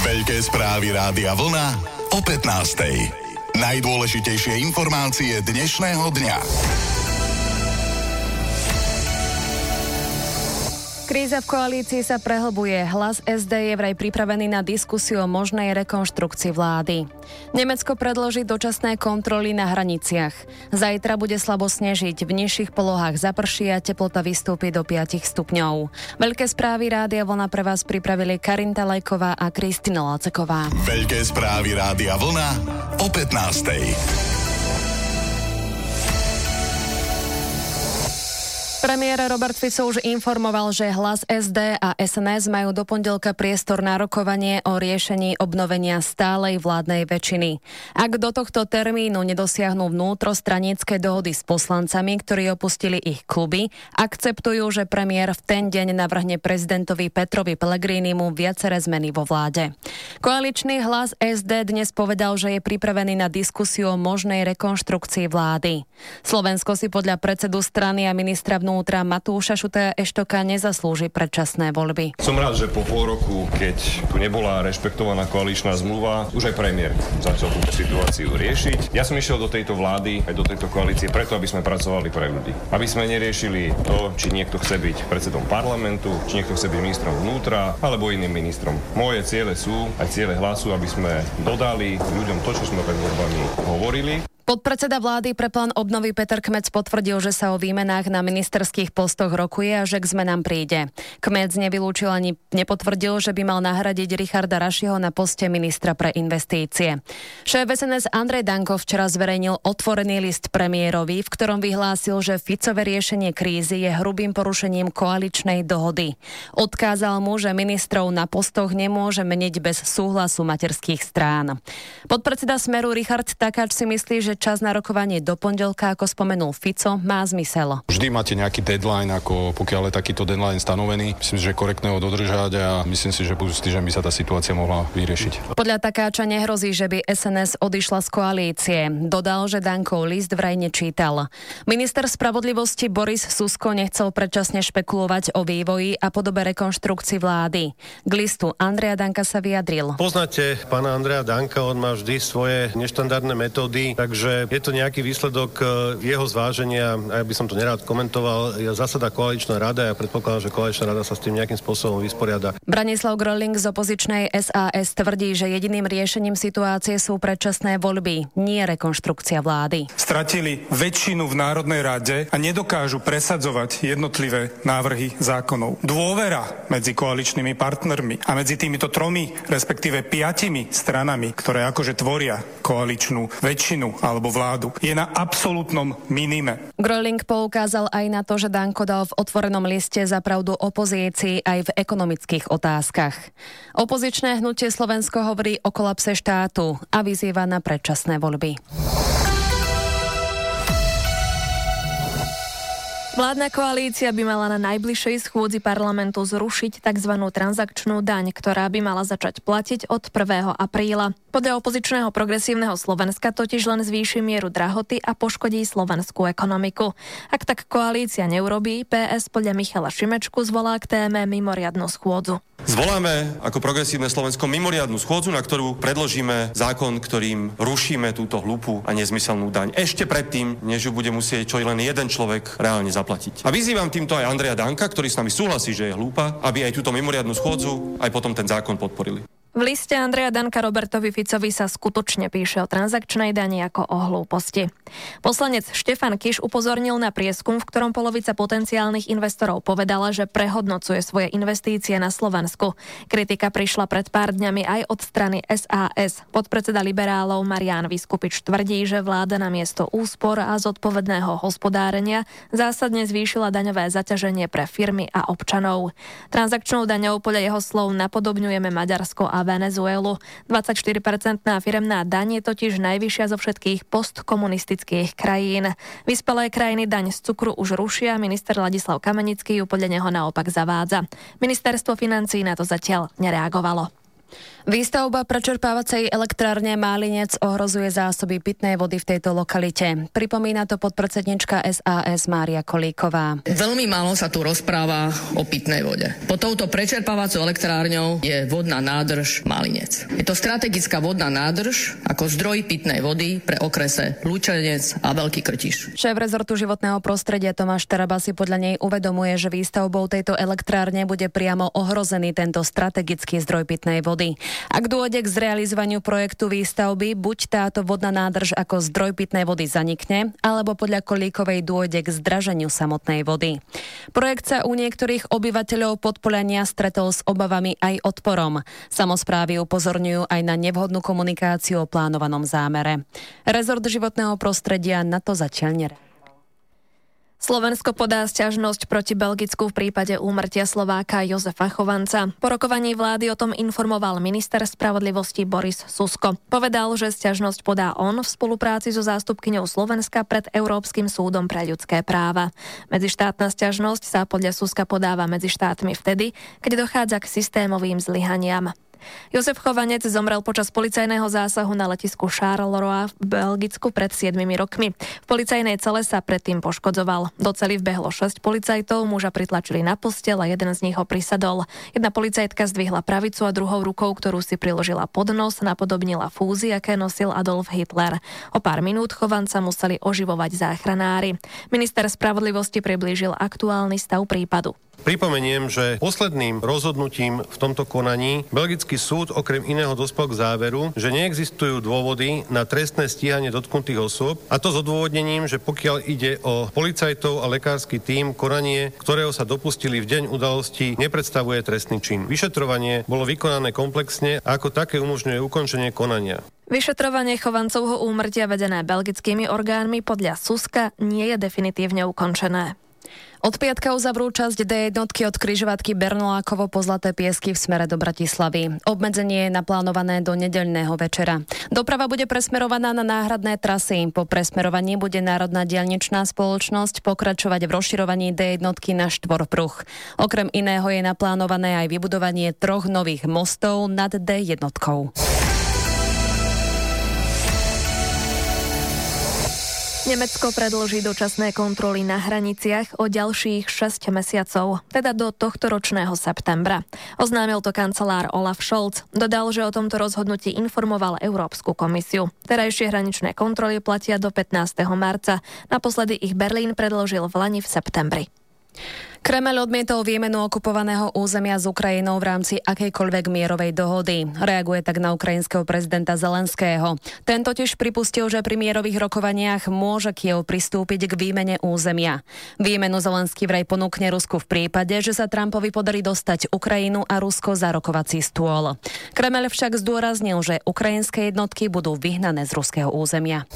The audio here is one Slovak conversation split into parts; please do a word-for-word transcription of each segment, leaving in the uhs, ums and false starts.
Veľké správy Rádia Vlna o pätnástej. Najdôležitejšie informácie dnešného dňa. Kríza v koalícii sa prehlbuje. Hlas es dé je vraj pripravený na diskusiu o možnej rekonštrukcii vlády. Nemecko predloží dočasné kontroly na hraniciach. Zajtra bude slabo snežiť, v nižších polohách zaprší a teplota vystúpi do päť stupňov. Veľké správy Rádia Vlna pre vás pripravili Karinta Lajková a Kristina Laceková. Veľké správy Rádia Vlna o pätnástej. Premiér Robert Fico už informoval, že Hlas es dé a es en es majú do pondelka priestor na rokovanie o riešení obnovenia stálej vládnej väčšiny. Ak do tohto termínu nedosiahnu vnútrostranické dohody s poslancami, ktorí opustili ich kluby, akceptujú, že premiér v ten deň navrhne prezidentovi Petrovi Pellegrinimu viaceré zmeny vo vláde. Koaličný Hlas es dé dnes povedal, že je pripravený na diskusiu o možnej rekonštrukcii vlády. Slovensko si podľa predsedu strany a ministra vnútra Vnútra Matúša Šutaja Eštoka nezaslúži predčasné voľby. Som rád, že po pol roku, keď tu nebola rešpektovaná koaličná zmluva, už aj premiér začal túto situáciu riešiť. Ja som išiel do tejto vlády, aj do tejto koalície preto, aby sme pracovali pre ľudí. Aby sme neriešili to, či niekto chce byť predsedom parlamentu, či niekto chce byť ministrom vnútra, alebo iným ministrom. Moje ciele sú, aj ciele Hlasu, aby sme dodali ľuďom to, čo sme pred voľbami hovorili. Podpredseda vlády pre plán obnovy Peter Kmec potvrdil, že sa o výmenách na ministerských postoch rokuje a že k zmenám príde. Kmec nevylúčil ani nepotvrdil, že by mal nahradiť Richarda Rašiho na poste ministra pre investície. Šéf es en es Andrej Danko včera zverejnil otvorený list premiérovi, v ktorom vyhlásil, že Ficové riešenie krízy je hrubým porušením koaličnej dohody. Odkázal mu, že ministrov na postoch nemôže meniť bez súhlasu materských strán. Podpredseda Smeru Richard Takáč si myslí, že čas na rokovanie do pondelka, ako spomenul Fico, má zmysel. Vždy máte nejaký deadline, ako pokiaľ je takýto deadline stanovený. Myslím si, že je korektné ho dodržať a myslím si, že budúci týždeň by sa tá situácia mohla vyriešiť. Podľa Takáča nehrozí, že by es en es odišla z koalície. Dodal, že Dankov list vraj nečítal. Minister spravodlivosti Boris Susko nechcel predčasne špekulovať o vývoji a podobe rekonštrukcii vlády. K listu Andreja Danka sa vyjadril. Poznáte pána Andreja Danka, on má vždy svoje neštandardné metódy, takže že je to nejaký výsledok jeho zváženia, a ja by som to nerád komentoval, je zasada koaličná rada a ja predpokladám, že koaličná rada sa s tým nejakým spôsobom vysporiada. Branislav Gröling z opozičnej es a es tvrdí, že jediným riešením situácie sú predčasné voľby, nie rekonštrukcia vlády. Stratili väčšinu v Národnej rade a nedokážu presadzovať jednotlivé návrhy zákonov. Dôvera medzi koaličnými partnermi a medzi týmito tromi, respektíve piatimi stranami, ktoré akože tvoria koaličnú väčšinu alebo vládu, je na absolútnom minime. Gröling poukázal aj na to, že Danko dal v otvorenom liste za pravdu opozícii aj v ekonomických otázkach. Opozičné hnutie Slovensko hovorí o kolapse štátu a vyzýva na predčasné voľby. Vládna koalícia by mala na najbližšej schôdzi parlamentu zrušiť tzv. Transakčnú daň, ktorá by mala začať platiť od prvého apríla. Podľa opozičného Progresívneho Slovenska totiž len zvýši mieru drahoty a poškodí slovenskú ekonomiku. Ak tak koalícia neurobí, pé es podľa Michala Šimečku zvolá k téme mimoriadnu schôdzu. Zvoláme ako Progresívne Slovensko mimoriadnu schôdzu, na ktorú predložíme zákon, ktorým rušíme túto hlúpu a nezmyselnú daň. Ešte predtým, než ju bude musieť čo len jeden človek reálne zaplatiť. A vyzývam týmto aj Andreja Danka, ktorý s nami súhlasí, že je hlúpa, aby aj túto mimoriadnu schôdzu aj potom ten zákon podporili. V liste Andreja Danka Robertovi Ficovi sa skutočne píše o transakčnej dani ako o hlúposti. Poslanec Štefan Kiš upozornil na prieskum, v ktorom polovica potenciálnych investorov povedala, že prehodnocuje svoje investície na Slovensku. Kritika prišla pred pár dňami aj od strany es a es. Podpredseda liberálov Marián Vyskupič tvrdí, že vláda namiesto úspor a zodpovedného hospodárenia zásadne zvýšila daňové zaťaženie pre firmy a občanov. Transakčnou daňou podľa jeho slov napodobňujeme Maďarsko a Venezuelu. dvadsaťštyri percent firemná daň je totiž najvyššia zo všetkých postkomunistických krajín. Vyspelé krajiny daň z cukru už rušia, minister Ladislav Kamenický ju podľa neho naopak zavádza. Ministerstvo financií na to zatiaľ nereagovalo. Výstavba prečerpávacej elektrárne Málinec ohrozuje zásoby pitnej vody v tejto lokalite. Pripomína to podpredsednička es a es Mária Kolíková. Veľmi málo sa tu rozpráva o pitnej vode. Pod touto prečerpávacou elektrárňou je vodná nádrž Málinec. Je to strategická vodná nádrž ako zdroj pitnej vody pre okrese Lučenec a Veľký Krtiš. Šéf rezortu životného prostredia Tomáš Taraba si podľa nej uvedomuje, že výstavbou tejto elektrárne bude priamo ohrozený tento strategický zdroj pitnej vody. Ak dôjde k zrealizovaniu projektu výstavby, buď táto vodná nádrž ako zdroj pitnej vody zanikne, alebo podľa Kolíkovej dôjde k zdraženiu samotnej vody. Projekt sa u niektorých obyvateľov Podpolania stretol s obavami aj odporom. Samosprávy upozorňujú aj na nevhodnú komunikáciu o plánovanom zámere. Rezort životného prostredia na to zatiaľ nereaguje. Slovensko podá sťažnosť proti Belgicku v prípade úmrtia Slováka Jozefa Chovanca. Po rokovaní vlády o tom informoval minister spravodlivosti Boris Susko. Povedal, že sťažnosť podá on v spolupráci so zástupkyňou Slovenska pred Európskym súdom pre ľudské práva. Medzištátna sťažnosť sa podľa Suska podáva medzi štátmi vtedy, keď dochádza k systémovým zlyhaniam. Jozef Chovanec zomrel počas policajného zásahu na letisku Charleroi v Belgicku pred siedmimi rokmi. V policajnej cele sa predtým poškodzoval. Do cely vbehlo šesť policajtov, muža pritlačili na posteľ a jeden z nich ho prisadol. Jedna policajtka zdvihla pravicu a druhou rukou, ktorú si priložila pod nos, napodobnila fúzy, aké nosil Adolf Hitler. O pár minút Chovanca museli oživovať záchranári. Minister spravodlivosti priblížil aktuálny stav prípadu. Pripomeniem, že posledným rozhodnutím v tomto konaní belgický súd okrem iného dospel k záveru, že neexistujú dôvody na trestné stíhanie dotknutých osôb, a to s odôvodnením, že pokiaľ ide o policajtov a lekársky tím, konanie, ktorého sa dopustili v deň udalosti, nepredstavuje trestný čin. Vyšetrovanie bolo vykonané komplexne a ako také umožňuje ukončenie konania. Vyšetrovanie Chovancovho úmrtia vedené belgickými orgánmi podľa Suska nie je definitívne ukončené. Od piatka uzavrú časť dé jednotky od križovatky Bernolákovo po Zlaté Piesky v smere do Bratislavy. Obmedzenie je naplánované do nedeľného večera. Doprava bude presmerovaná na náhradné trasy. Po presmerovaní bude Národná diaľničná spoločnosť pokračovať v rozširovaní dé jednotky na štvorpruh. Okrem iného je naplánované aj vybudovanie troch nových mostov nad dé jednotkou. Nemecko predĺží dočasné kontroly na hraniciach o ďalších šesť mesiacov, teda do tohto ročného septembra. Oznámil to kancelár Olaf Scholz. Dodal, že o tomto rozhodnutí informoval Európsku komisiu. Terajšie hraničné kontroly platia do pätnásteho marca. Naposledy ich Berlín predĺžil v lani v septembri. Kremeľ odmietol výmenu okupovaného územia s Ukrajinou v rámci akejkoľvek mierovej dohody. Reaguje tak na ukrajinského prezidenta Zelenského. Ten totiž pripustil, že pri mierových rokovaniach môže Kyjev pristúpiť k výmene územia. Výmenu Zelenský vraj ponúkne Rusku v prípade, že sa Trumpovi podarí dostať Ukrajinu a Rusko za rokovací stôl. Kremeľ však zdôraznil, že ukrajinské jednotky budú vyhnané z ruského územia.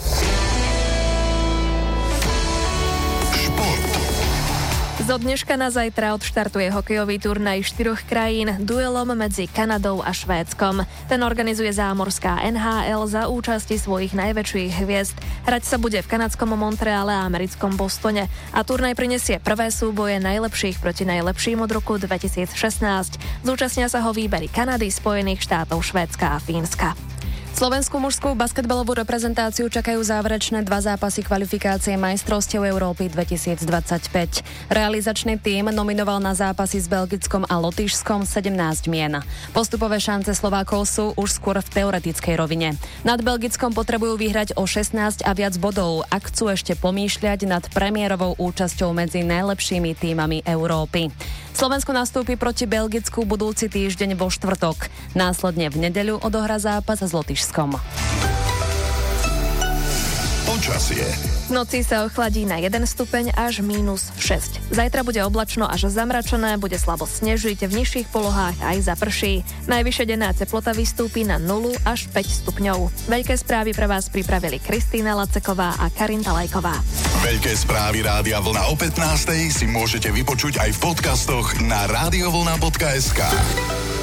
Zo dneška na zajtra odštartuje hokejový turnaj štyroch krajín duelom medzi Kanadou a Švédskom. Ten organizuje zámorská en há el za účasti svojich najväčších hviezd. Hrať sa bude v kanadskom Montreale a americkom Bostone a turnaj prinesie prvé súboje najlepších proti najlepším od roku dvetisícšestnásť. Zúčastnia sa ho výbery Kanady, Spojených štátov, Švédska a Fínska. Slovenskú mužskú basketbalovú reprezentáciu čakajú záverečné dva zápasy kvalifikácie majstrovstiev Európy dvetisícdvadsaťpäť. Realizačný tím nominoval na zápasy s Belgickom a Lotyšskom sedemnásť mien. Postupové šance Slovákov sú už skôr v teoretickej rovine. Nad Belgickom potrebujú vyhrať o šestnásť a viac bodov, ak chcú ešte pomýšľať nad premiérovou účasťou medzi najlepšími tímami Európy. Slovensko nastúpi proti Belgicku budúci týždeň vo štvrtok. Následne v nedeľu odohrá zápas s Lotyšskom. Počasie. V noci sa ochladí na jeden stupeň až mínus šesť. Zajtra bude oblačno až zamračené, bude slabo snežiť, v nižších polohách aj zaprší. Najvyššia denná teplota vystúpi na nulu až päť stupňov. Veľké správy pre vás pripravili Kristýna Laceková a Karin Talajková. Veľké správy Rádia Vlna o pätnástej si môžete vypočuť aj v podcastoch na radiovlna bodka es ká.